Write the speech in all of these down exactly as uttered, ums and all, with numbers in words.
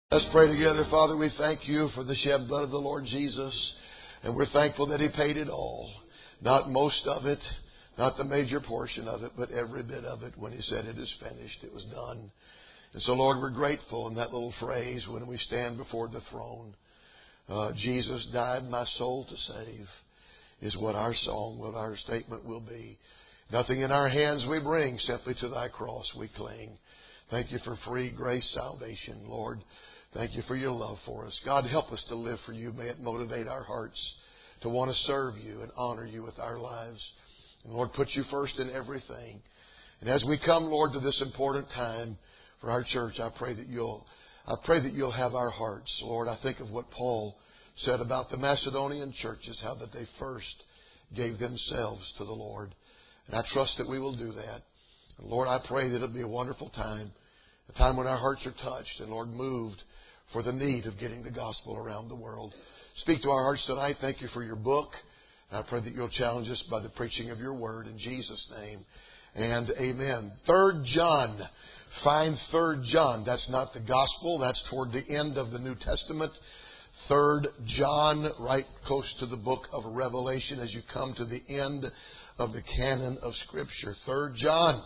Let's pray together. Father, we thank you for the shed blood of the Lord Jesus. And we're thankful that He paid it all. Not most of it, not the major portion of it, but every bit of it. When He said it is finished, it was done. And so, Lord, we're grateful in that little phrase when we stand before the throne. Uh, Jesus died my soul to save is what our song, what our statement will be. Nothing in our hands we bring, simply to Thy cross we cling. Thank you for free grace salvation, Lord. Thank you for your love for us. God, help us to live for you. May it motivate our hearts to want to serve you and honor you with our lives. And Lord, put you first in everything. And as we come, Lord, to this important time for our church, I pray that you'll, I pray that you'll have our hearts. Lord, I think of what Paul said about the Macedonian churches, how that they first gave themselves to the Lord. And I trust that we will do that. And Lord, I pray that it'll be a wonderful time, a time when our hearts are touched and, Lord, moved for the need of getting the gospel around the world. Speak to our hearts tonight. Thank you for your book. I pray that you'll challenge us by the preaching of your word in Jesus' name. And amen. Third John. Find Third John. That's not the gospel. That's toward the end of the New Testament. Third John, right close to the book of Revelation as you come to the end of the canon of Scripture. Third John.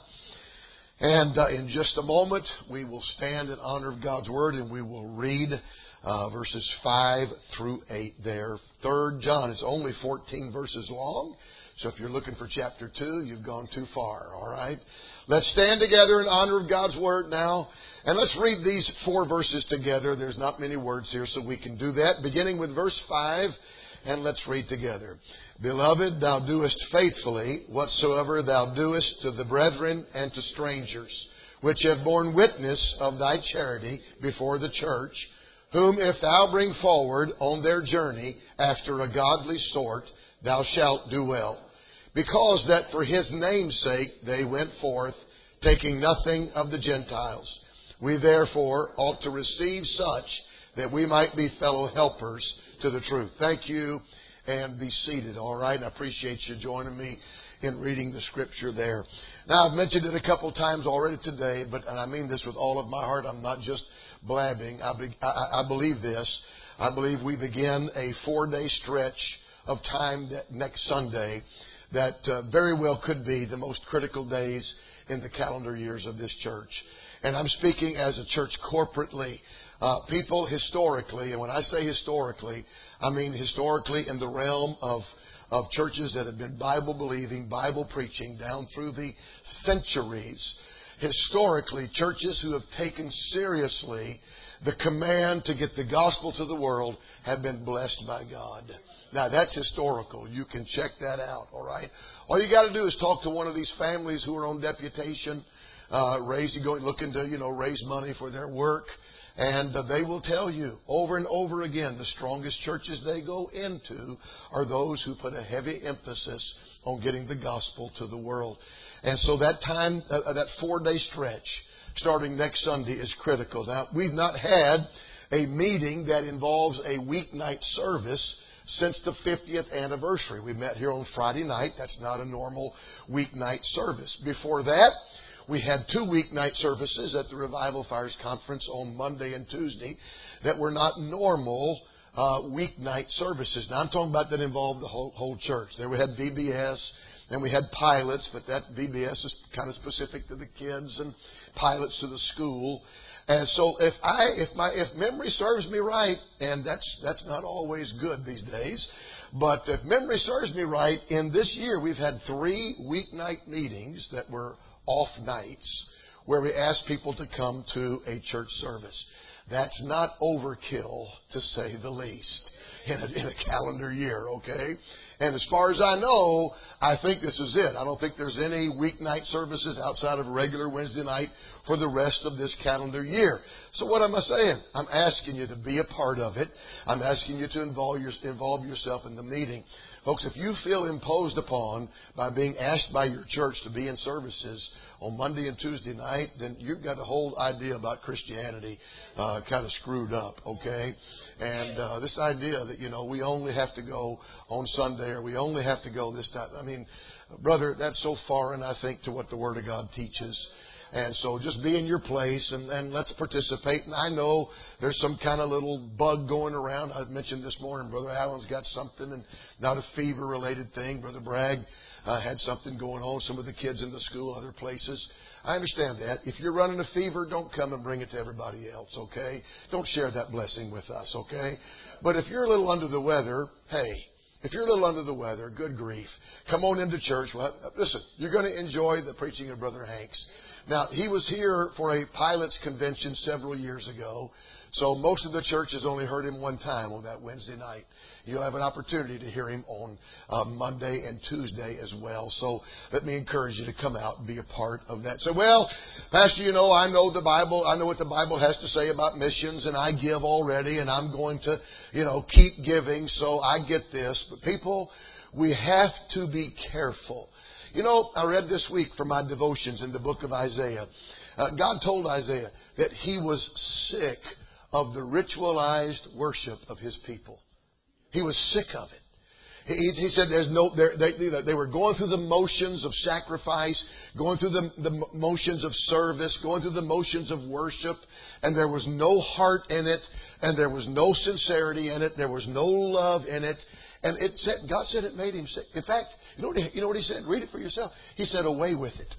And uh, in just a moment, we will stand in honor of God's Word and we will read uh, verses five through eight there. Third John is only fourteen verses long. So if you're looking for chapter two, you've gone too far, all right? Let's stand together in honor of God's Word now. And let's read these four verses together. There's not many words here, so we can do that. Beginning with verse five, and let's read together. Beloved, thou doest faithfully whatsoever thou doest to the brethren and to strangers, which have borne witness of thy charity before the church, whom if thou bring forward on their journey after a godly sort, thou shalt do well. Because that for his name's sake they went forth, taking nothing of the Gentiles. We therefore ought to receive such, that we might be fellow helpers to the truth. Thank you, and be seated, all right? And I appreciate you joining me in reading the Scripture there. Now, I've mentioned it a couple times already today, but and I mean this with all of my heart. I'm not just blabbing. I, be, I, I believe this. I believe we begin a four-day stretch of time that next Sunday that uh, very well could be the most critical days in the calendar years of this church. And I'm speaking as a church corporately. Uh, people historically, and when I say historically, I mean historically in the realm of, of churches that have been Bible-believing, Bible-preaching down through the centuries. Historically, churches who have taken seriously the command to get the gospel to the world have been blessed by God. Now, that's historical. You can check that out, all right? All you got to do is talk to one of these families who are on deputation, uh, raise, you go looking to, you know, raise money for their work. And uh, they will tell you over and over again, the strongest churches they go into are those who put a heavy emphasis on getting the gospel to the world. And so that time, uh, that four-day stretch, starting next Sunday, is critical. Now, we've not had a meeting that involves a weeknight service since the fiftieth anniversary. We met here on Friday night. That's not a normal weeknight service. Before that, we had two weeknight services at the Revival Fires Conference on Monday and Tuesday that were not normal uh, weeknight services. Now, I'm talking about that involved the whole, whole church. There we had V B S and we had pilots, but that V B S is kind of specific to the kids and pilots to the school. And so if I, if my, if memory serves me right, and that's, that's not always good these days, but if memory serves me right, in this year we've had three weeknight meetings that were off nights where we ask people to come to a church service. That's not overkill, to say the least, in a, in a calendar year, okay? And as far as I know, I think this is it. I don't think there's any weeknight services outside of regular Wednesday night for the rest of this calendar year. So what am I saying? I'm asking you to be a part of it. I'm asking you to involve, your, involve yourself in the meeting. Folks, if you feel imposed upon by being asked by your church to be in services on Monday and Tuesday night, then you've got a whole idea about Christianity uh, kind of screwed up, okay? And uh, this idea that, you know, we only have to go on Sunday or we only have to go this time. I mean, brother, that's so foreign, I think, to what the Word of God teaches. And so just be in your place and, and let's participate. And I know there's some kind of little bug going around. I mentioned this morning, Brother Allen's got something, and not a fever-related thing. Brother Bragg uh, had something going on. Some of the kids in the school, other places. I understand that. If you're running a fever, don't come and bring it to everybody else, okay? Don't share that blessing with us, okay? But if you're a little under the weather, hey, if you're a little under the weather, good grief, come on into church. Well, listen, you're going to enjoy the preaching of Brother Hanks. Now, he was here for a pilots convention several years ago, so most of the church has only heard him one time on that Wednesday night. You'll have an opportunity to hear him on uh, Monday and Tuesday as well. So let me encourage you to come out and be a part of that. So, well, Pastor, you know, I know the Bible. I know what the Bible has to say about missions, and I give already, and I'm going to, you know, keep giving. So I get this. But people, we have to be careful. You know, I read this week from my devotions in the book of Isaiah. Uh, God told Isaiah that he was sick of the ritualized worship of his people. He was sick of it. He, he said there's no, they, they were going through the motions of sacrifice, going through the, the motions of service, going through the motions of worship, and there was no heart in it, and there was no sincerity in it, there was no love in it. And it said, God said it made him sick. In fact, you know, what he, you know what he said? Read it for yourself. He said, away with it.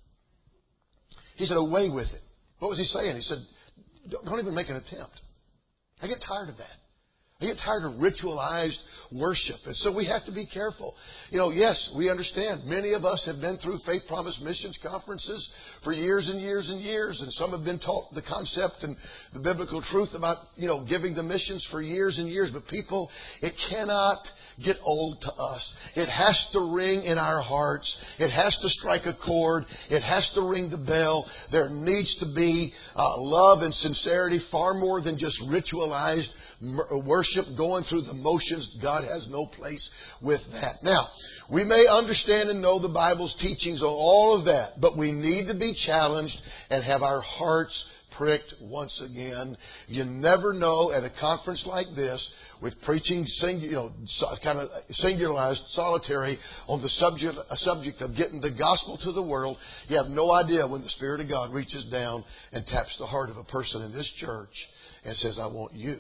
He said, away with it. What was he saying? He said, don't even make an attempt. I get tired of that. I get tired of ritualized worship. And so we have to be careful. You know, yes, we understand. Many of us have been through Faith Promise Missions conferences for years and years and years. And some have been taught the concept and the biblical truth about, you know, giving the missions for years and years. But people, it cannot get old to us. It has to ring in our hearts. It has to strike a chord. It has to ring the bell. There needs to be uh, love and sincerity far more than just ritualized worship, going through the motions. God has no place with that. Now, we may understand and know the Bible's teachings on all of that, but we need to be challenged and have our hearts pricked once again. You never know at a conference like this, with preaching, you know, kind of singularized, solitary on the subject, a subject of getting the gospel to the world. You have no idea when the Spirit of God reaches down and taps the heart of a person in this church and says, I want you.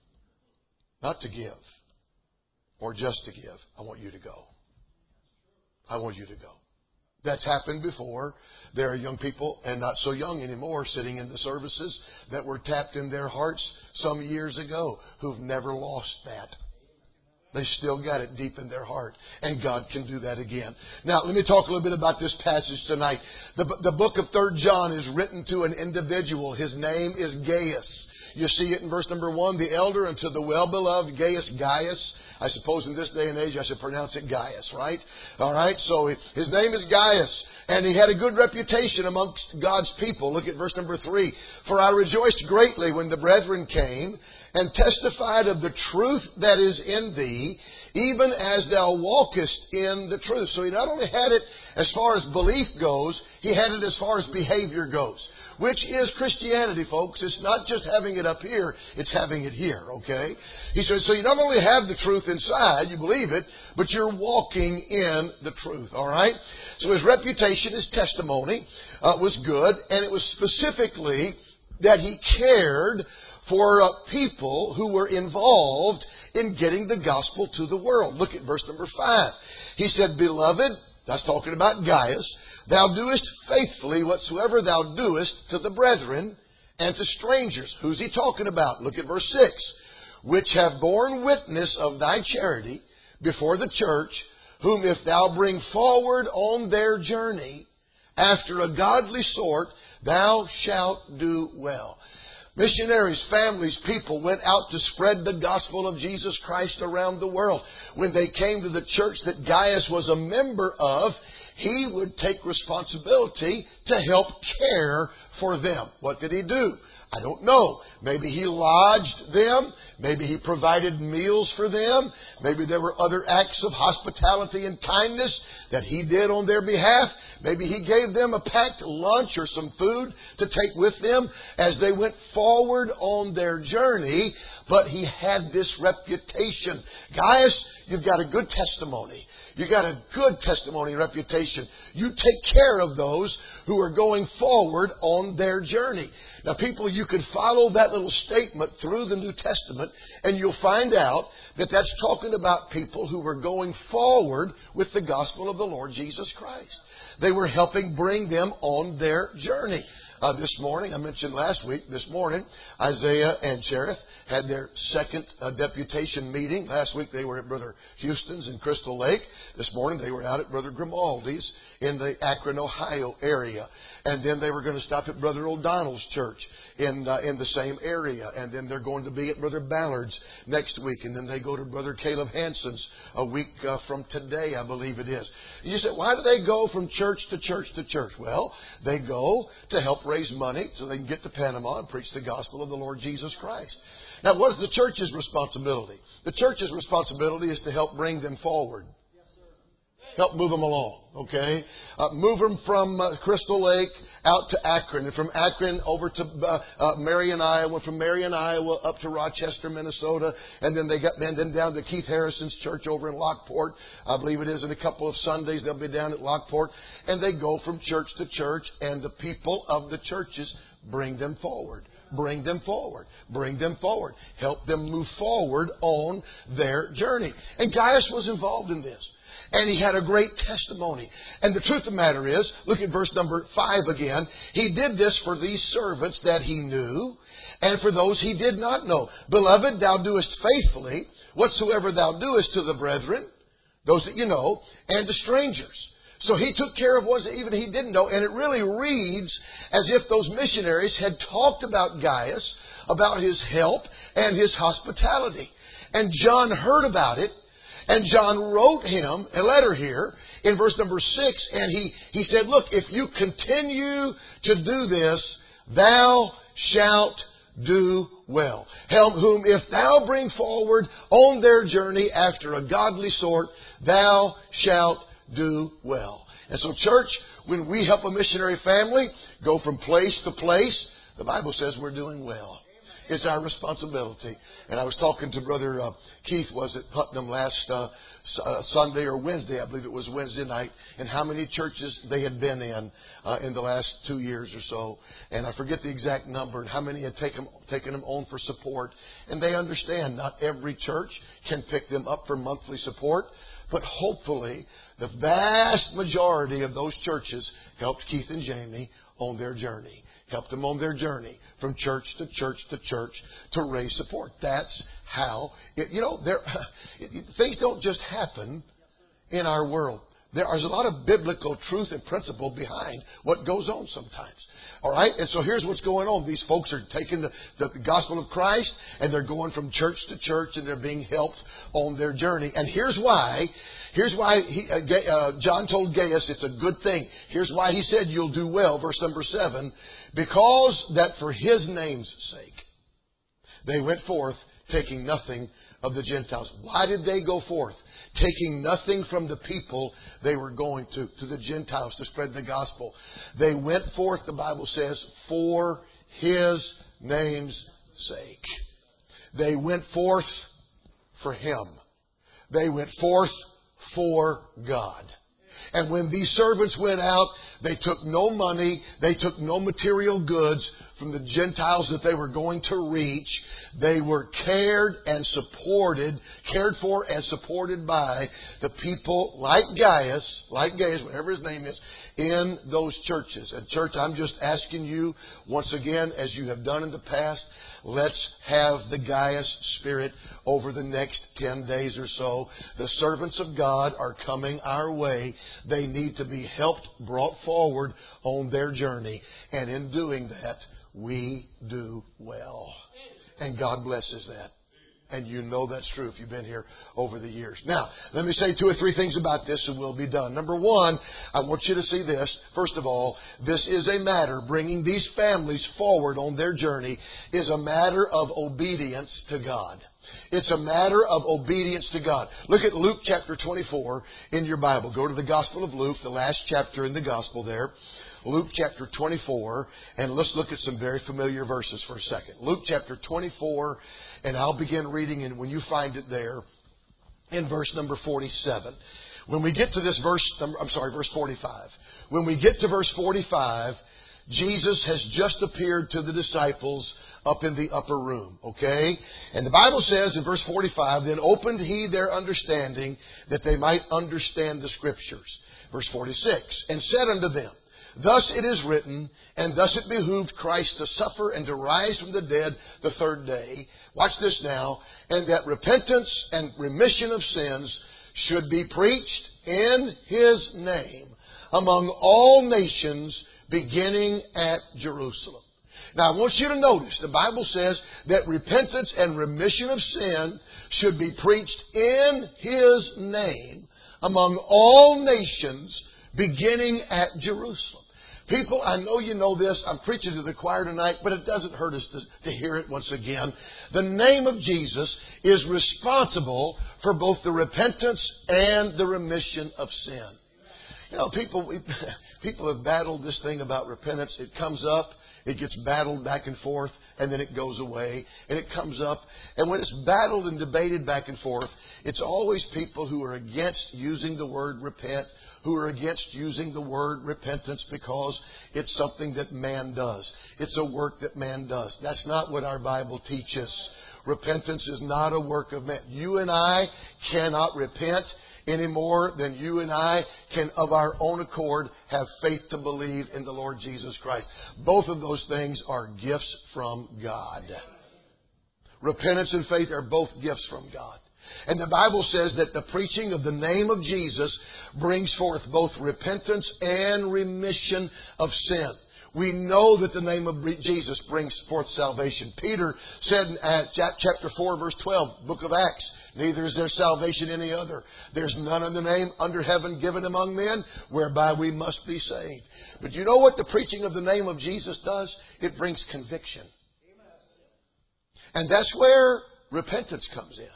Not to give or just to give. I want you to go. I want you to go. That's happened before. There are young people, and not so young anymore, sitting in the services that were tapped in their hearts some years ago who've never lost that. They still got it deep in their heart. And God can do that again. Now, let me talk a little bit about this passage tonight. The, the book of Third John is written to an individual. His name is Gaius. You see it in verse number one, the elder unto the well-beloved Gaius, Gaius. I suppose in this day and age I should pronounce it Gaius, right? All right, so his name is Gaius. And he had a good reputation amongst God's people. Look at verse number three. For I rejoiced greatly when the brethren came and testified of the truth that is in thee, even as thou walkest in the truth. So he not only had it as far as belief goes, he had it as far as behavior goes. Which is Christianity, folks. It's not just having it up here, it's having it here, okay? He said, so you not only have the truth inside, you believe it, but you're walking in the truth, all right? So his reputation, his testimony uh, was good, and it was specifically that he cared for uh, people who were involved in getting the gospel to the world. Look at verse number five. He said, beloved, that's talking about Gaius, thou doest faithfully whatsoever thou doest to the brethren and to strangers. Who's he talking about? Look at verse six. Which have borne witness of thy charity before the church, whom if thou bring forward on their journey after a godly sort, thou shalt do well. Missionaries, families, people went out to spread the gospel of Jesus Christ around the world. When they came to the church that Gaius was a member of, he would take responsibility to help care for them. What did He do? I don't know. Maybe He lodged them. Maybe He provided meals for them. Maybe there were other acts of hospitality and kindness that He did on their behalf. Maybe He gave them a packed lunch or some food to take with them as they went forward on their journey. But He had this reputation. Gaius, you've got a good testimony. You got a good testimony and reputation. You take care of those who are going forward on their journey. Now, people, you could follow that little statement through the New Testament, and you'll find out that that's talking about people who were going forward with the gospel of the Lord Jesus Christ. They were helping bring them on their journey. Uh, this morning, I mentioned last week, this morning, Isaiah and Cherith had their second uh, deputation meeting. Last week they were at Brother Houston's in Crystal Lake. This morning they were out at Brother Grimaldi's in the Akron, Ohio area. And then they were going to stop at Brother O'Donnell's church in uh, in the same area. And then they're going to be at Brother Ballard's next week. And then they go to Brother Caleb Hansen's a week uh, from today, I believe it is. And you say, why do they go from church to church to church? Well, they go to help raise money so they can get to Panama and preach the gospel of the Lord Jesus Christ. Now, what is the church's responsibility? The church's responsibility is to help bring them forward. Help move them along, okay? Uh, move them from uh, Crystal Lake out to Akron, and from Akron over to uh, uh, Marion, Iowa, from Marion, Iowa up to Rochester, Minnesota, and then they got and then down to Keith Harrison's church over in Lockport. I believe it is. In a couple of Sundays, they'll be down at Lockport, and they go from church to church, and the people of the churches bring them forward. Bring them forward. Bring them forward. Help them move forward on their journey. And Gaius was involved in this. And he had a great testimony. And the truth of the matter is, look at verse number five again. He did this for these servants that he knew, and for those he did not know. Beloved, thou doest faithfully whatsoever thou doest to the brethren, those that you know, and to strangers. So he took care of ones that even he didn't know. And it really reads as if those missionaries had talked about Gaius, about his help and his hospitality. And John heard about it. And John wrote him a letter here in verse number six. And he, he said, look, if you continue to do this, thou shalt do well. Whom if thou bring forward on their journey after a godly sort, thou shalt do well. And so, church, when we help a missionary family go from place to place, the Bible says we're doing well. It's our responsibility. And I was talking to Brother uh, Keith, was at Putnam last uh, uh, Sunday or Wednesday, I believe it was Wednesday night, and how many churches they had been in uh, in the last two years or so. And I forget the exact number and how many had taken, taken them on for support. And they understand not every church can pick them up for monthly support, but hopefully the vast majority of those churches helped Keith and Jamie on their journey. Helped them on their journey from church to church to church to raise support. That's how, it, you know, there, it, things don't just happen in our world. There is a lot of biblical truth and principle behind what goes on sometimes. All right? And so here's what's going on. These folks are taking the, the gospel of Christ, and they're going from church to church, and they're being helped on their journey. And here's why. Here's why he, uh, uh, John told Gaius it's a good thing. Here's why he said you'll do well. Verse number seven. Because that for his name's sake, they went forth taking nothing of the Gentiles. Why did they go forth? Taking nothing from the people they were going to, to the Gentiles to spread the gospel. They went forth, the Bible says, for his name's sake. They went forth for him. They went forth for God. And when these servants went out, they took no money, they took no material goods from the Gentiles that they were going to reach. They were cared and supported, cared for and supported by the people like Gaius, like Gaius, whatever his name is, in those churches. And church, I'm just asking you once again, as you have done in the past, let's have the Gaius spirit over the next ten days or so. The servants of God are coming our way. They need to be helped, brought forward on their journey. And in doing that, we do well. And God blesses that. And you know that's true if you've been here over the years. Now, let me say two or three things about this and we'll be done. Number one, I want you to see this. First of all, this is a matter, bringing these families forward on their journey is a matter of obedience to God. It's a matter of obedience to God. Look at Luke chapter twenty-four in your Bible. Go to the Gospel of Luke, the last chapter in the Gospel there. Luke chapter twenty-four, and let's look at some very familiar verses for a second. Luke chapter twenty-four, and I'll begin reading, and when you find it there, in verse number forty-seven. When we get to this verse, I'm sorry, verse forty-five. When we get to verse forty-five, Jesus has just appeared to the disciples up in the upper room, okay? And the Bible says in verse forty-five, then opened He their understanding that they might understand the Scriptures. Verse forty-six, and said unto them, thus it is written, and thus it behooved Christ to suffer and to rise from the dead the third day. Watch this now. And that repentance and remission of sins should be preached in His name among all nations, beginning at Jerusalem. Now, I want you to notice, the Bible says that repentance and remission of sin should be preached in His name among all nations, beginning at Jerusalem. People, I know you know this. I'm preaching to the choir tonight, but it doesn't hurt us to, to hear it once again. The name of Jesus is responsible for both the repentance and the remission of sin. You know, people, we, people have battled this thing about repentance. It comes up. It gets battled back and forth, and then it goes away, and it comes up. And when it's battled and debated back and forth, it's always people who are against using the word repent, who are against using the word repentance because it's something that man does. It's a work that man does. That's not what our Bible teaches. Repentance is not a work of man. You and I cannot repent any more than you and I can, of our own accord, have faith to believe in the Lord Jesus Christ. Both of those things are gifts from God. Repentance and faith are both gifts from God. And the Bible says that the preaching of the name of Jesus brings forth both repentance and remission of sin. We know that the name of Jesus brings forth salvation. Peter said in chapter four, verse twelve, book of Acts, neither is there salvation any other. There's none other name under heaven given among men whereby we must be saved. But you know what the preaching of the name of Jesus does? It brings conviction. And that's where repentance comes in.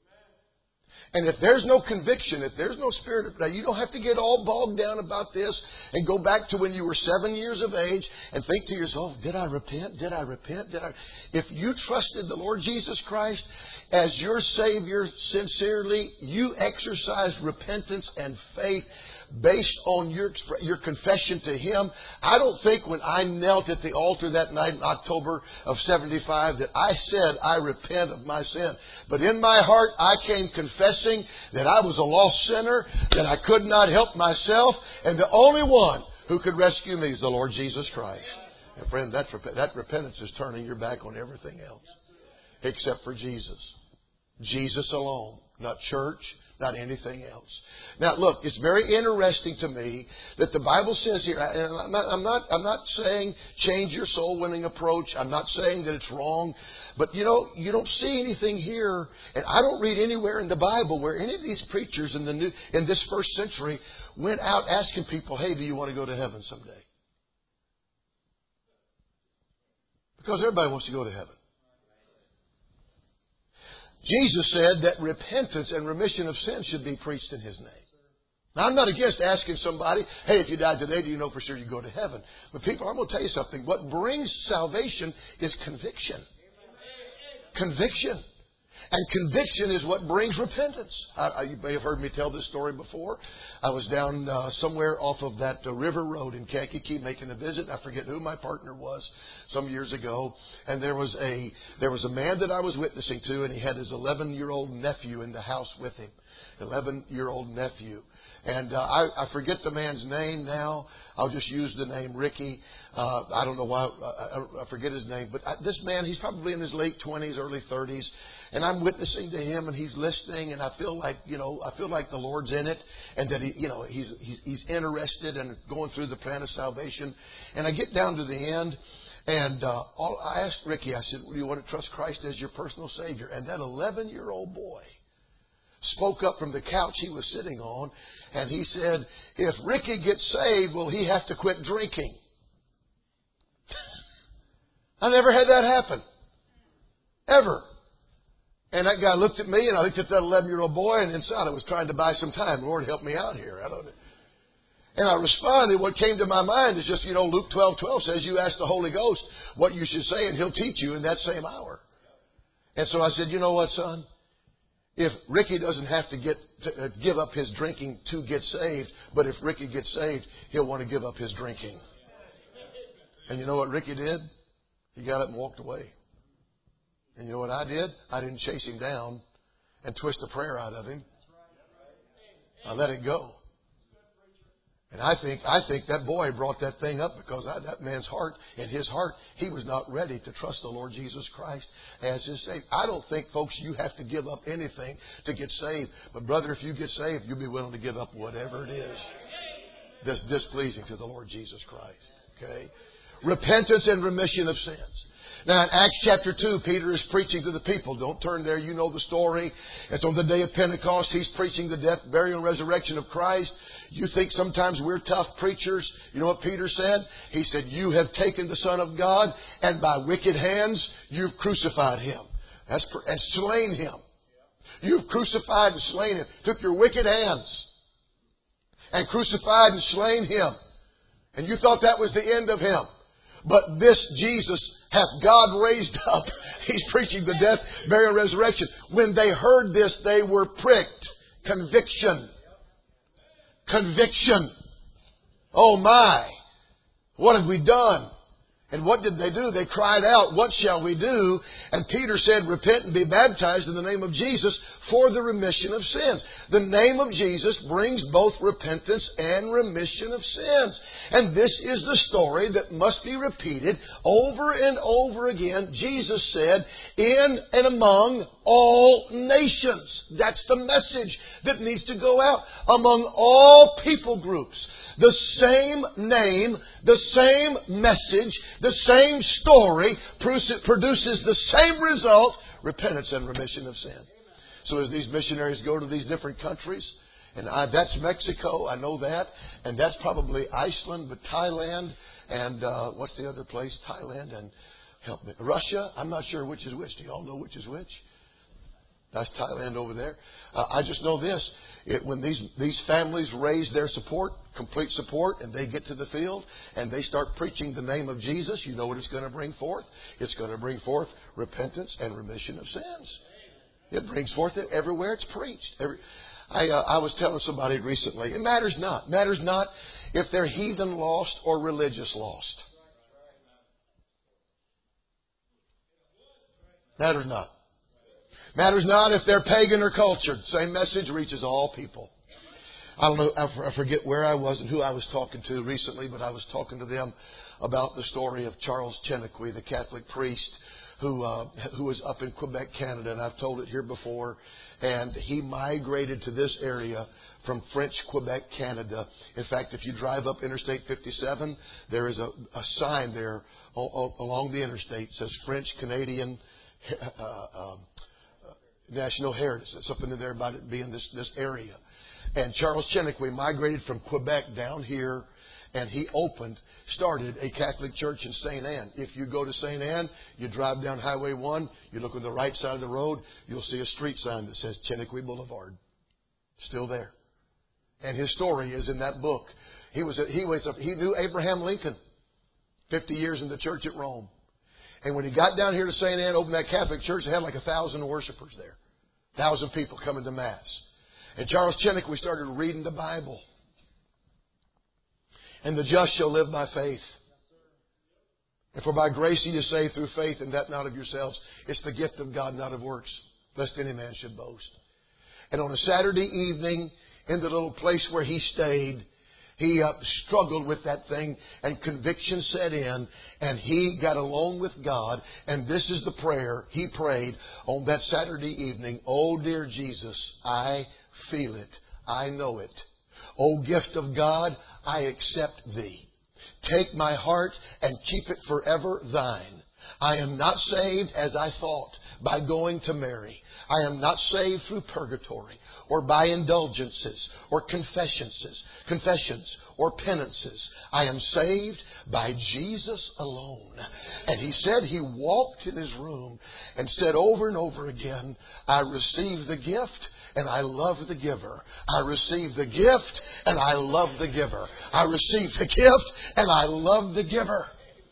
And if there's no conviction, if there's no spirit of, now you don't have to get all bogged down about this and go back to when you were seven years of age and think to yourself, did I repent? Did I repent? Did I? If you trusted the Lord Jesus Christ as your Savior sincerely, you exercised repentance and faith based on your your confession to Him. I don't think when I knelt at the altar that night in October of seventy-five that I said, I repent of my sin. But in my heart, I came confessing that I was a lost sinner, that I could not help myself, and the only one who could rescue me is the Lord Jesus Christ. And friend, that, that repentance is turning your back on everything else except for Jesus. Jesus alone, not church, not anything else. Now, look, it's very interesting to me that the Bible says here, and I'm not, I'm not, I'm not saying change your soul winning approach. I'm not saying that it's wrong. But, you know, you don't see anything here, and I don't read anywhere in the Bible where any of these preachers in the new, in this first century went out asking people, hey, do you want to go to heaven someday? Because everybody wants to go to heaven. Jesus said that repentance and remission of sin should be preached in His name. Now, I'm not against asking somebody, hey, if you died today, do you know for sure you go to heaven? But people, I'm going to tell you something. What brings salvation is conviction. Conviction. And conviction is what brings repentance. I, I, you may have heard me tell this story before. I was down uh, somewhere off of that uh, river road in Kankakee making a visit. I forget who my partner was some years ago. And there was a there was a man that I was witnessing to, and he had his eleven-year-old nephew in the house with him. eleven-year-old nephew. And uh, I, I forget the man's name now. I'll just use the name Ricky. Uh, I don't know why. I, I forget his name. But I, this man, he's probably in his late twenties, early thirties. And I'm witnessing to him, and he's listening, and I feel like, you know, I feel like the Lord's in it, and that he, you know, he's he's, he's interested and going through the plan of salvation. And I get down to the end, And uh, all, I asked Ricky, I said, "Do you want to trust Christ as your personal Savior?" And that eleven-year-old boy spoke up from the couch he was sitting on, and he said, "If Ricky gets saved, will he have to quit drinking?" I never had that happen. Ever. And that guy looked at me, and I looked at that eleven-year-old boy, and inside I was trying to buy some time. Lord, help me out here. I don't know. And I responded. What came to my mind is just, you know, Luke twelve twelve says, "You ask the Holy Ghost what you should say, and He'll teach you in that same hour." And so I said, "You know what, son? If Ricky doesn't have to get to, uh, give up his drinking to get saved, but if Ricky gets saved, he'll want to give up his drinking." And you know what Ricky did? He got up and walked away. And you know what I did? I didn't chase him down and twist a prayer out of him. I let it go. And I think I think that boy brought that thing up because I, that man's heart, in his heart, he was not ready to trust the Lord Jesus Christ as his Savior. I don't think, folks, you have to give up anything to get saved. But, brother, if you get saved, you'll be willing to give up whatever it is that's displeasing to the Lord Jesus Christ. Okay? Repentance and remission of sins. Now, in Acts chapter two, Peter is preaching to the people. Don't turn there. You know the story. It's on the day of Pentecost. He's preaching the death, burial, and resurrection of Christ. You think sometimes we're tough preachers. You know what Peter said? He said, "You have taken the Son of God, and by wicked hands you've crucified Him." That's and slain Him. You've crucified and slain Him. Took your wicked hands and crucified and slain Him. And you thought that was the end of Him. But this Jesus hath God raised up. He's preaching the death, burial, resurrection. When they heard this, they were pricked. Conviction. Conviction. Oh my. What have we done? And what did they do? They cried out, "What shall we do?" And Peter said, "Repent and be baptized in the name of Jesus for the remission of sins." The name of Jesus brings both repentance and remission of sins. And this is the story that must be repeated over and over again. Jesus said, "In and among all nations." That's the message that needs to go out. Among all people groups. The same name, the same message, the same story produces the same result, repentance and remission of sin. So as these missionaries go to these different countries, and I, that's Mexico, I know that, and that's probably Iceland, but Thailand, and uh, what's the other place? Thailand and, help me, Russia? I'm not sure which is which. Do you all know which is which? That's Thailand over there. Uh, I just know this. It, when these, these families raise their support, complete support, and they get to the field and they start preaching the name of Jesus, you know what it's going to bring forth? It's going to bring forth repentance and remission of sins. It brings forth it everywhere it's preached. Every, I, uh, I was telling somebody recently, it matters not. It matters not if they're heathen lost or religious lost. Matters not. Matters not if they're pagan or cultured. Same message reaches all people. I don't know, I forget where I was and who I was talking to recently, but I was talking to them about the story of Charles Chenequi, the Catholic priest who uh, who was up in Quebec, Canada, and I've told it here before. And he migrated to this area from French Quebec, Canada. In fact, if you drive up Interstate fifty-seven, there is a, a sign there along the interstate that says French Canadian uh, uh, National Heritage. There's something in there about it being this, this area. And Charles Chenequi migrated from Quebec down here, and he opened, started a Catholic church in Saint Anne. If you go to Saint Anne, you drive down Highway one, you look on the right side of the road, you'll see a street sign that says Chenequi Boulevard. Still there. And his story is in that book. He was a, he was a, he knew Abraham Lincoln, fifty years in the church at Rome. And when he got down here to Saint Anne, opened that Catholic church, they had like a thousand worshipers there. A thousand people coming to Mass. And Charles Chenequi started reading the Bible. And the just shall live by faith. And for by grace ye are saved through faith, and that not of yourselves. It's the gift of God, not of works, lest any man should boast. And on a Saturday evening, in the little place where he stayed, he uh, struggled with that thing, and conviction set in, and he got alone with God. And this is the prayer he prayed on that Saturday evening. Oh, dear Jesus, I feel it. I know it. O gift of God, I accept Thee. Take my heart and keep it forever thine. I am not saved as I thought by going to Mary. I am not saved through purgatory or by indulgences or confessions, confessions or penances. I am saved by Jesus alone. And he said he walked in his room and said over and over again, I receive the gift and I love the giver. I receive the gift and I love the giver. I receive the gift and I love the giver.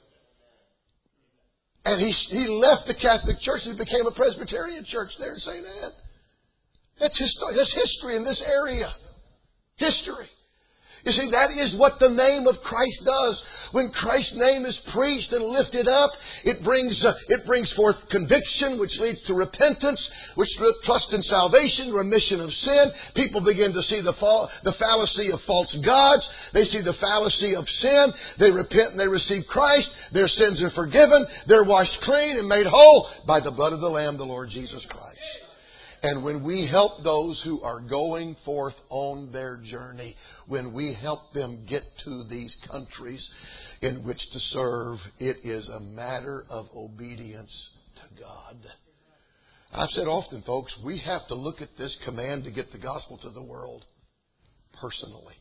And he, he left the Catholic Church and became a Presbyterian church there in Saint Anne. That's, history, that's history in this area. History. You see, that is what the name of Christ does. When Christ's name is preached and lifted up, it brings uh, it brings forth conviction, which leads to repentance, which leads to trust in salvation, remission of sin. People begin to see the fall, the fallacy of false gods. They see the fallacy of sin. They repent and they receive Christ. Their sins are forgiven. They're washed clean and made whole by the blood of the Lamb, the Lord Jesus Christ. And when we help those who are going forth on their journey, when we help them get to these countries in which to serve, it is a matter of obedience to God. I've said often, folks, we have to look at this command to get the gospel to the world personally.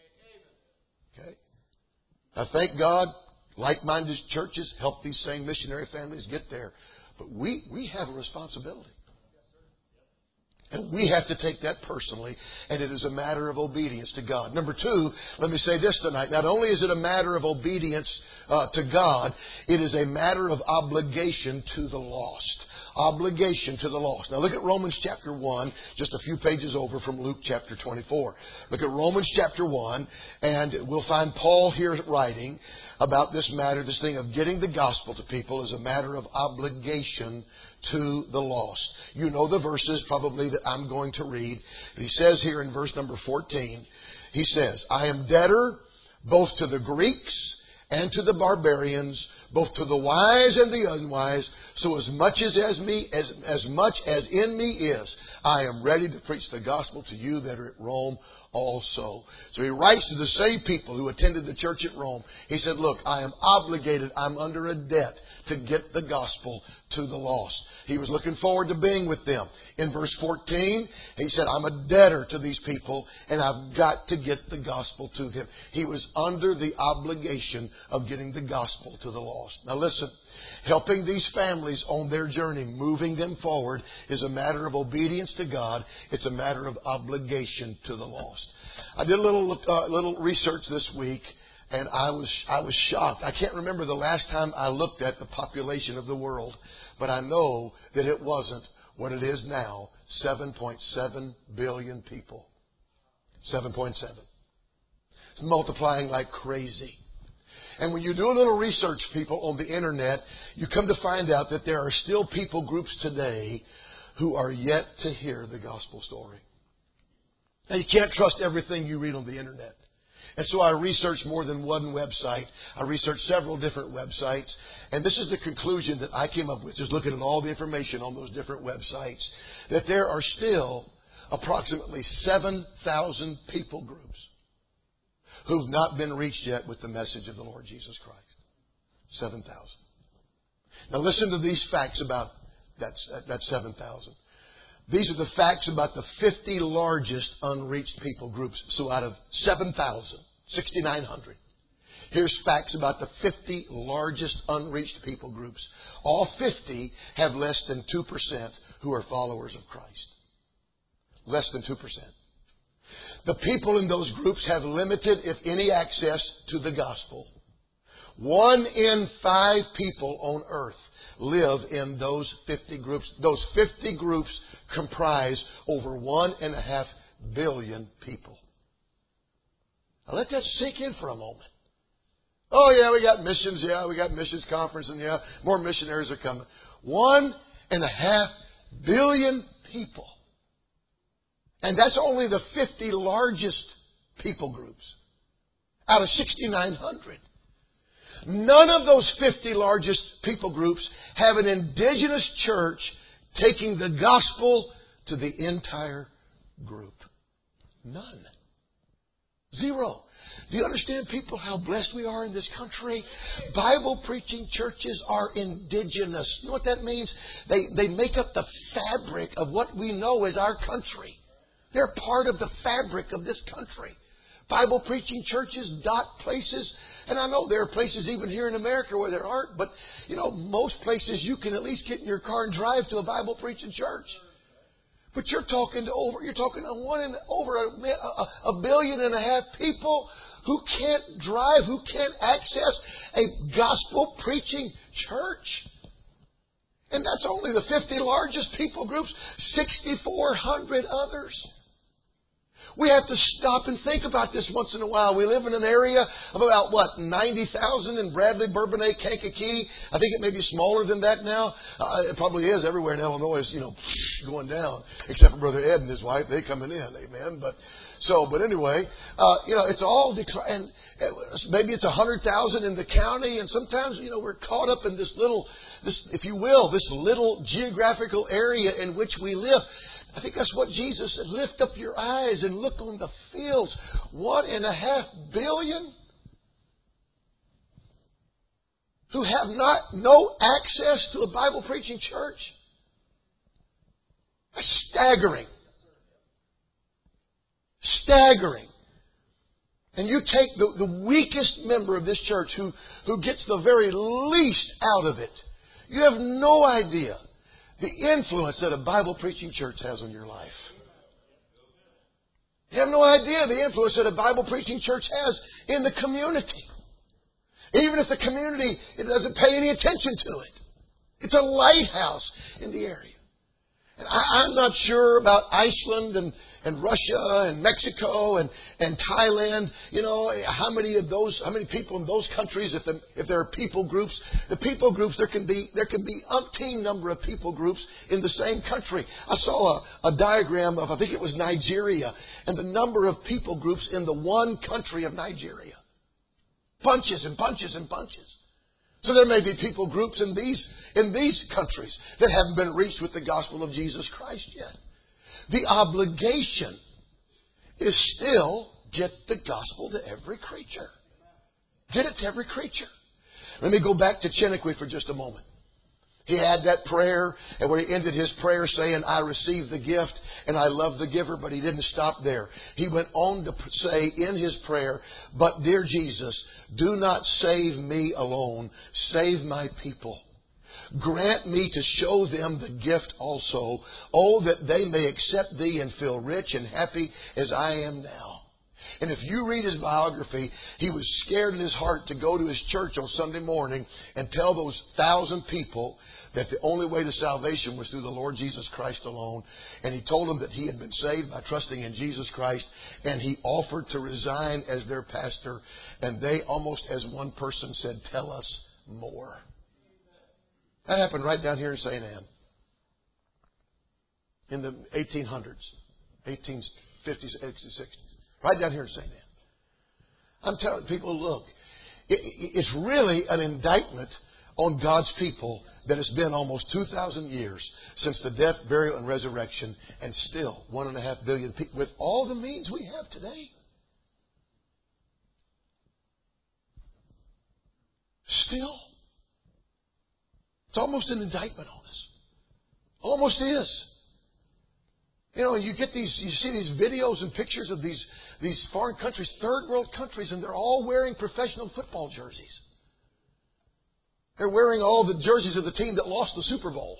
Okay? I thank God, like-minded churches help these same missionary families get there. But we, we have a responsibility. And we have to take that personally, and it is a matter of obedience to God. Number two, let me say this tonight. Not only is it a matter of obedience uh, to God, it is a matter of obligation to the lost. Obligation to the lost. Now look at Romans chapter one, just a few pages over from Luke chapter twenty-four. Look at Romans chapter one, and we'll find Paul here writing about this matter, this thing of getting the gospel to people is a matter of obligation to the lost. You know the verses probably that I'm going to read. But he says here in verse number fourteen, he says, I am debtor both to the Greeks and to the barbarians, both to the wise and the unwise, so as much as, as me as, as much as in me is, I am ready to preach the gospel to you that are at Rome also. So he writes to the same people who attended the church at Rome. He said, look, I am obligated, I'm under a debt to get the gospel to the lost. He was looking forward to being with them. In verse fourteen, he said, I'm a debtor to these people, and I've got to get the gospel to them. He was under the obligation of getting the gospel to the lost. Now listen, helping these families on their journey, moving them forward, is a matter of obedience to God. It's a matter of obligation to the lost. I did a little uh, little research this week, and I was I was shocked. I can't remember the last time I looked at the population of the world, but I know that it wasn't what it is now, seven point seven billion people. seven point seven. It's multiplying like crazy. And when you do a little research, people, on the internet, you come to find out that there are still people groups today who are yet to hear the gospel story. Now, you can't trust everything you read on the internet. And so I researched more than one website. I researched several different websites. And this is the conclusion that I came up with, just looking at all the information on those different websites, that there are still approximately seven thousand people groups who've not been reached yet with the message of the Lord Jesus Christ. seven thousand. Now listen to these facts about that, that seven thousand. These are the facts about the fifty largest unreached people groups. So out of seven thousand, six thousand nine hundred. Here's facts about the fifty largest unreached people groups. All fifty have less than two percent who are followers of Christ. Less than two percent. The people in those groups have limited, if any, access to the gospel. One in five people on earth live in those fifty groups. Those fifty groups comprise over one and a half billion people. Now let that sink in for a moment. Oh yeah, we got missions, yeah, we got missions conference, and yeah, more missionaries are coming. One and a half billion people. And that's only the fifty largest people groups out of six thousand nine hundred. None of those fifty largest people groups have an indigenous church taking the gospel to the entire group. None. Zero. Do you understand, people, how blessed we are in this country? Bible preaching churches are indigenous. You know what that means? They, they make up the fabric of what we know as our country. They're part of the fabric of this country. Bible preaching churches dot places. And I know there are places even here in America where there aren't. But, you know, most places you can at least get in your car and drive to a Bible preaching church. But you're talking to over, you're talking to one and over a, a, a billion and a half people who can't drive, who can't access a gospel preaching church. And that's only the fifty largest people groups, six thousand four hundred others. We have to stop and think about this once in a while. We live in an area of about, what, ninety thousand in Bradley, Bourbonnais, Kankakee. I think it may be smaller than that now. Uh, it probably is everywhere in Illinois, you know, going down. Except for Brother Ed and his wife. They're coming in. Amen. But so, but anyway, uh, you know, it's all, decl- and maybe it's one hundred thousand in the county. And sometimes, you know, we're caught up in this little, this, if you will, this little geographical area in which we live. I think that's what Jesus said. Lift up your eyes and look on the fields. One and a half billion who have not no access to a Bible preaching church. That's staggering. Staggering. And you take the, the weakest member of this church who, who gets the very least out of it. You have no idea the influence that a Bible preaching church has on your life. You have no idea the influence that a Bible preaching church has in the community. Even if the community it doesn't pay any attention to it. It's a lighthouse in the area. And I, I'm not sure about Iceland and, and Russia and Mexico and, and Thailand. You know, how many of those, how many people in those countries, if the, if there are people groups, the people groups, there can be, there can be umpteen number of people groups in the same country. I saw a, a diagram of, I think it was Nigeria, and the number of people groups in the one country of Nigeria. Bunches and bunches and bunches. So there may be people groups in these, in these countries that haven't been reached with the gospel of Jesus Christ yet. The obligation is still get the gospel to every creature. Get it to every creature. Let me go back to Chiniquy for just a moment. He had that prayer, and where he ended his prayer saying, I receive the gift and I love the giver, but he didn't stop there. He went on to say in his prayer, but dear Jesus, do not save me alone, save my people. Grant me to show them the gift also, oh, that they may accept thee and feel rich and happy as I am now. And if you read his biography, he was scared in his heart to go to his church on Sunday morning and tell those thousand people that the only way to salvation was through the Lord Jesus Christ alone. And he told them that he had been saved by trusting in Jesus Christ. And he offered to resign as their pastor. And they, almost as one person, said, tell us more. That happened right down here in Saint Anne in the eighteen hundreds, eighteen fifties, eighteen sixties. Right down here in Saint Anne. I'm telling people, look, it, it's really an indictment on God's people that it's been almost two thousand years since the death, burial, and resurrection, and still one and a half billion people with all the means we have today. Still. It's almost an indictment on us. Almost is. You know, you get these, you see these videos and pictures of these, these foreign countries, third world countries, and they're all wearing professional football jerseys. They're wearing all the jerseys of the team that lost the Super Bowl.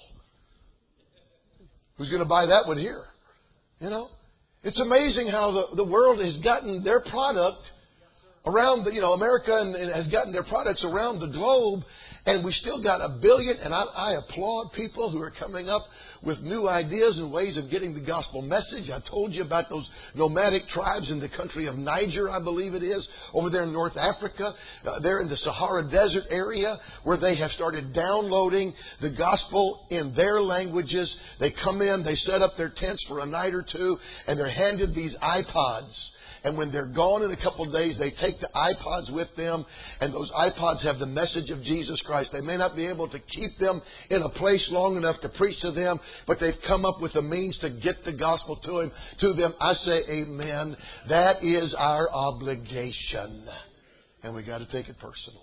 Who's going to buy that one here? You know? It's amazing how the, the world has gotten their product around, the, you know, America and, and has gotten their products around the globe, and we still got a billion. And I, I applaud people who are coming up with new ideas and ways of getting the gospel message. I told you about those nomadic tribes in the country of Niger, I believe it is, over there in North Africa. Uh, they're in the Sahara Desert area where they have started downloading the gospel in their languages. They come in, they set up their tents for a night or two, and they're handed these iPods. And when they're gone in a couple of days, they take the iPods with them. And those iPods have the message of Jesus Christ. They may not be able to keep them in a place long enough to preach to them, but they've come up with a means to get the gospel to him, to them. I say amen. That is our obligation. And we got to take it personally.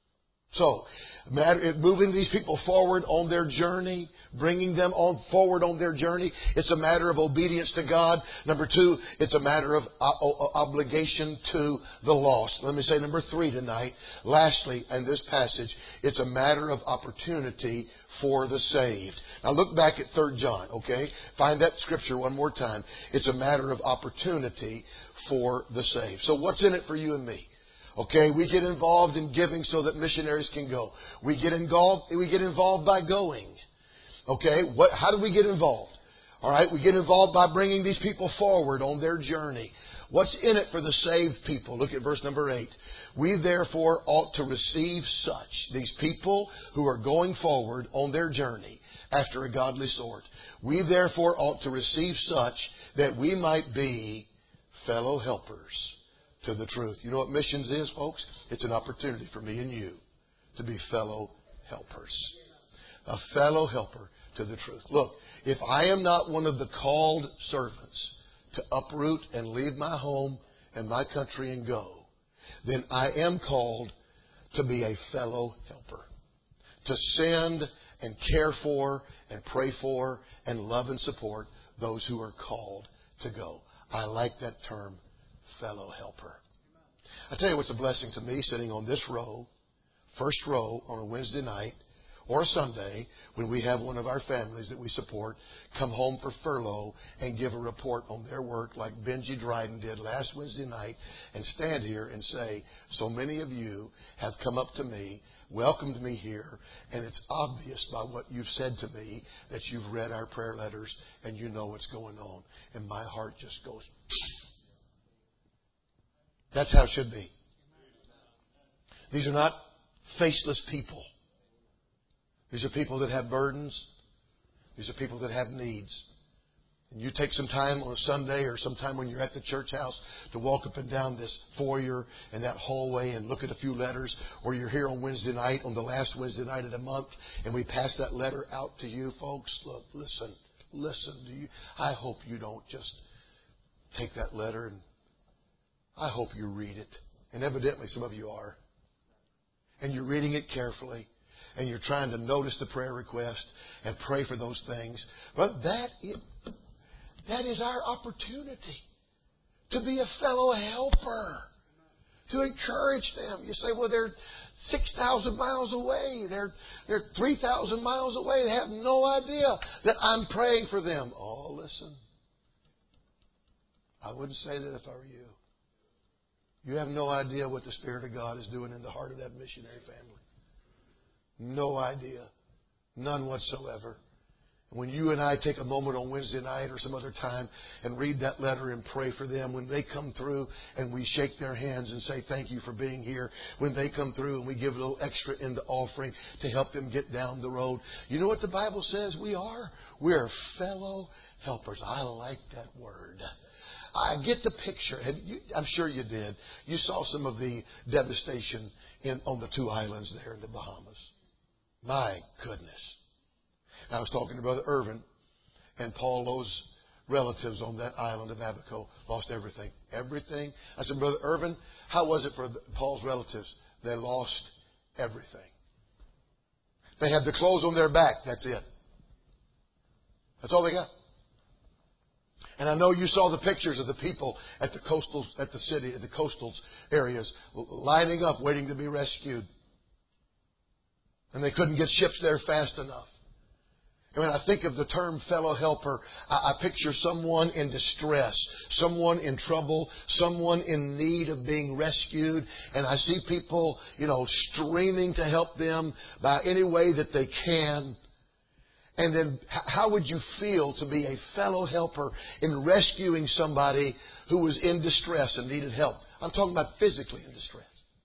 So, moving these people forward on their journey, bringing them on forward on their journey, it's a matter of obedience to God. Number two, it's a matter of obligation to the lost. Let me say number three tonight. Lastly, in this passage, it's a matter of opportunity for the saved. Now look back at Third John, okay? Find that scripture one more time. It's a matter of opportunity for the saved. So what's in it for you and me? Okay, we get involved in giving so that missionaries can go. We get involved, we get involved by going. Okay, what, how do we get involved? All right, we get involved by bringing these people forward on their journey. What's in it for the saved people? Look at verse number eight. We therefore ought to receive such, these people who are going forward on their journey after a godly sort. We therefore ought to receive such that we might be fellow helpers to the truth. You know what missions is, folks? It's an opportunity for me and you to be fellow helpers. A fellow helper to the truth. Look, if I am not one of the called servants to uproot and leave my home and my country and go, then I am called to be a fellow helper. To send and care for and pray for and love and support those who are called to go. I like that term, fellow helper. I tell you what's a blessing to me, sitting on this row, first row on a Wednesday night or a Sunday, when we have one of our families that we support come home for furlough and give a report on their work like Benji Dryden did last Wednesday night, and stand here and say, so many of you have come up to me, welcomed me here, and it's obvious by what you've said to me that you've read our prayer letters and you know what's going on. And my heart just goes... That's how it should be. These are not faceless people. These are people that have burdens. These are people that have needs. And you take some time on a Sunday or sometime when you're at the church house to walk up and down this foyer and that hallway and look at a few letters, or you're here on Wednesday night, on the last Wednesday night of the month, and we pass that letter out to you, folks. Look, listen, listen. Do you? I hope you don't just take that letter and I hope you read it. And evidently some of you are. And you're reading it carefully. And you're trying to notice the prayer request and pray for those things. But that is, that is our opportunity to be a fellow helper. To encourage them. You say, well, they're six thousand miles away. They're, they're three thousand miles away. They have no idea that I'm praying for them. Oh, listen. I wouldn't say that if I were you. You have no idea what the Spirit of God is doing in the heart of that missionary family. No idea. None whatsoever. When you and I take a moment on Wednesday night or some other time and read that letter and pray for them, when they come through and we shake their hands and say thank you for being here, when they come through and we give a little extra in the offering to help them get down the road, you know what the Bible says we are? We're fellow helpers. I like that word. I get the picture. And you, I'm sure you did. You saw some of the devastation in, on the two islands there in the Bahamas. My goodness. I was talking to Brother Irvin, and Paul Lowe's relatives on that island of Abaco lost everything. Everything. I said, Brother Irvin, how was it for the, Paul's relatives? They lost everything. They had the clothes on their back. That's it. That's all they got. And I know you saw the pictures of the people at the coastal, at the city, at the coastal areas, lining up, waiting to be rescued. And they couldn't get ships there fast enough. And when I think of the term fellow helper, I, I picture someone in distress, someone in trouble, someone in need of being rescued. And I see people, you know, streaming to help them by any way that they can. And then how would you feel to be a fellow helper in rescuing somebody who was in distress and needed help? I'm talking about physically in distress.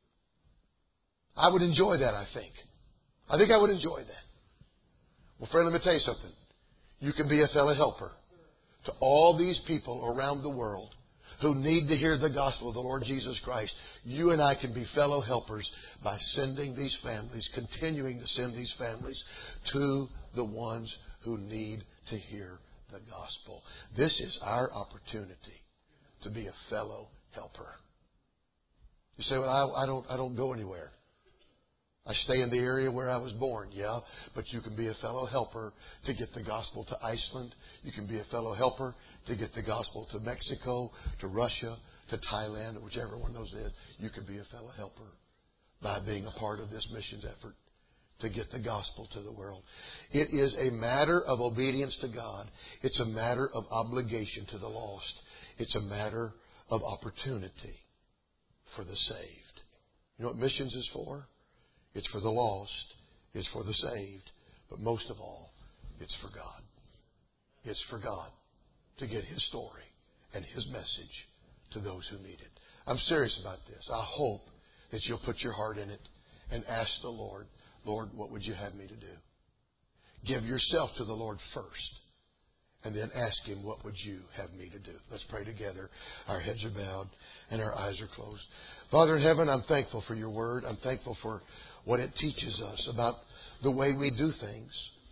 I would enjoy that, I think. I think I would enjoy that. Well, friend, let me tell you something. You can be a fellow helper to all these people around the world who need to hear the gospel of the Lord Jesus Christ. You and I can be fellow helpers by sending these families, continuing to send these families to the ones who need to hear the gospel. This is our opportunity to be a fellow helper. You say, well, I, I don't, I don't go anywhere. I stay in the area where I was born. Yeah, but you can be a fellow helper to get the gospel to Iceland. You can be a fellow helper to get the gospel to Mexico, to Russia, to Thailand, or whichever one of those is. You can be a fellow helper by being a part of this missions effort to get the gospel to the world. It is a matter of obedience to God. It's a matter of obligation to the lost. It's a matter of opportunity for the saved. You know what missions is for? It's for the lost. It's for the saved. But most of all, it's for God. It's for God to get His story and His message to those who need it. I'm serious about this. I hope that you'll put your heart in it and ask the Lord, Lord, what would you have me to do? Give yourself to the Lord first. And then ask Him, what would you have me to do? Let's pray together. Our heads are bowed and our eyes are closed. Father in heaven, I'm thankful for your word. I'm thankful for what it teaches us about the way we do things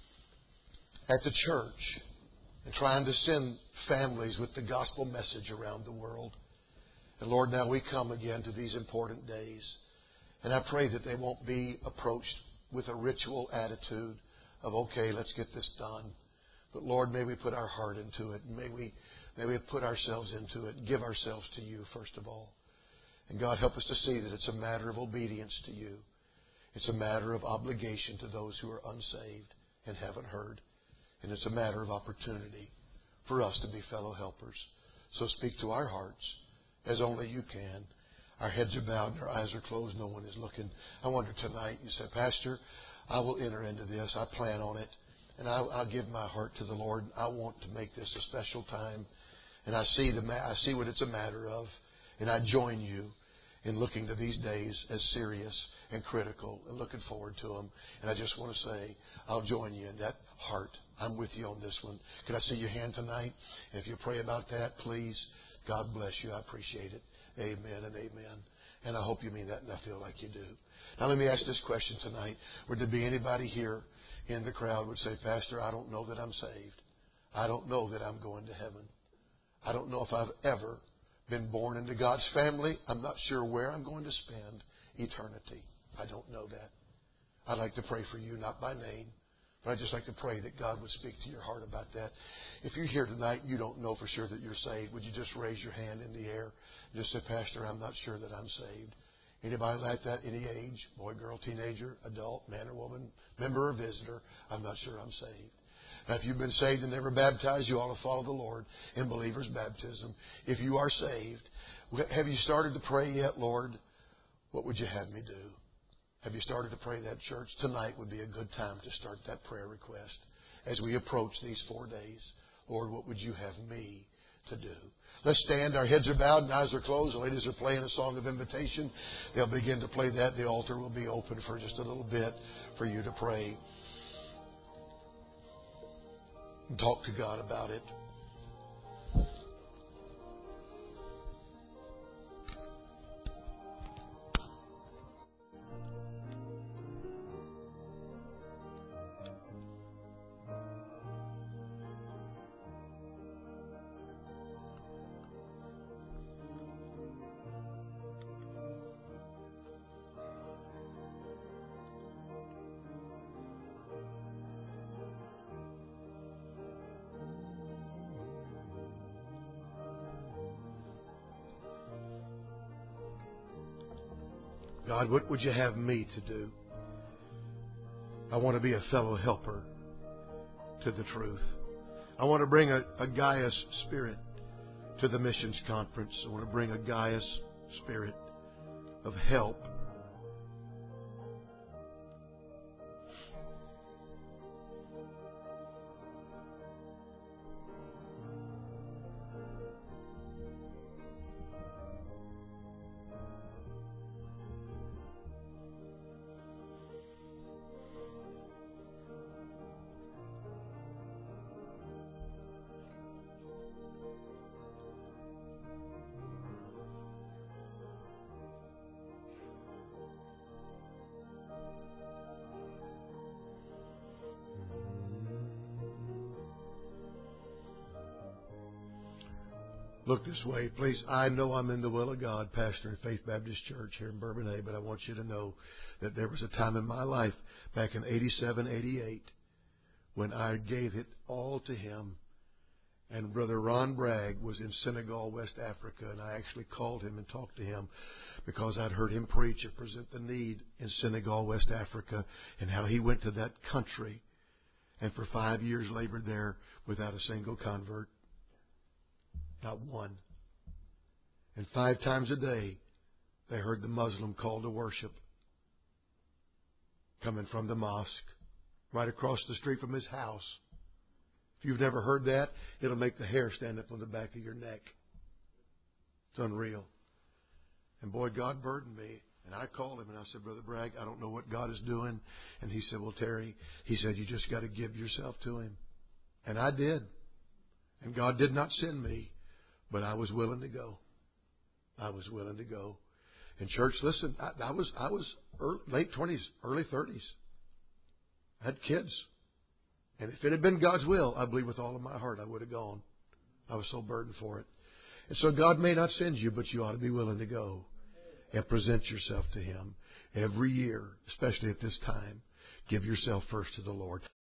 at the church and trying to send families with the gospel message around the world. And Lord, now we come again to these important days. And I pray that they won't be approached with a ritual attitude of, okay, let's get this done. But Lord, may we put our heart into it. And may we, may we put ourselves into it and give ourselves to you, first of all. And God, help us to see that it's a matter of obedience to you. It's a matter of obligation to those who are unsaved and haven't heard. And it's a matter of opportunity for us to be fellow helpers. So speak to our hearts as only you can. Our heads are bowed and our eyes are closed. No one is looking. I wonder tonight, you say, Pastor, I will enter into this. I plan on it. And I'll, I'll give my heart to the Lord. I want to make this a special time. And I see the I see what it's a matter of. And I join you in looking to these days as serious and critical and looking forward to them. And I just want to say, I'll join you in that heart. I'm with you on this one. Can I see your hand tonight? And if you pray about that, please. God bless you. I appreciate it. Amen and amen. And I hope you mean that, and I feel like you do. Now let me ask this question tonight. Would there be anybody here in the crowd would say, Pastor, I don't know that I'm saved. I don't know that I'm going to heaven. I don't know if I've ever been born into God's family. I'm not sure where I'm going to spend eternity. I don't know that. I'd like to pray for you, not by name, but I'd just like to pray that God would speak to your heart about that. If you're here tonight, you don't know for sure that you're saved, would you just raise your hand in the air and just say, Pastor, I'm not sure that I'm saved. Anybody like that? Any age? Boy, girl, teenager, adult, man or woman, member or visitor? I'm not sure I'm saved. Now, if you've been saved and never baptized, you ought to follow the Lord in believer's baptism. If you are saved, have you started to pray yet, Lord? What would you have me do? Have you started to pray that, church? Tonight would be a good time to start that prayer request as we approach these four days. Lord, what would you have me to do? Let's stand. Our heads are bowed and eyes are closed. The ladies are playing a song of invitation. They'll begin to play that. The altar will be open for just a little bit for you to pray and talk to God about it. God, what would you have me to do? I want to be a fellow helper to the truth. I want to bring a, a Gaius spirit to the missions conference. I want to bring a Gaius spirit of help. Look this way, please. I know I'm in the will of God, pastor in Faith Baptist Church here in Bourbonnais, but I want you to know that there was a time in my life back in eighty-seven, eighty-eight when I gave it all to Him. And Brother Ron Bragg was in Senegal, West Africa, and I actually called him and talked to him because I'd heard him preach and present the need in Senegal, West Africa, and how he went to that country and for five years labored there without a single convert. Not one. And five times a day, they heard the Muslim call to worship coming from the mosque right across the street from his house. If you've never heard that, it'll make the hair stand up on the back of your neck. It's unreal. And boy, God burdened me. And I called him and I said, Brother Bragg, I don't know what God is doing. And he said, well, Terry, he said, you just got to give yourself to Him. And I did. And God did not send me, but I was willing to go. I was willing to go. And church, listen, I, I was I was early, late twenties, early thirties. I had kids. And if it had been God's will, I believe with all of my heart I would have gone. I was so burdened for it. And so God may not send you, but you ought to be willing to go and present yourself to Him every year, especially at this time. Give yourself first to the Lord.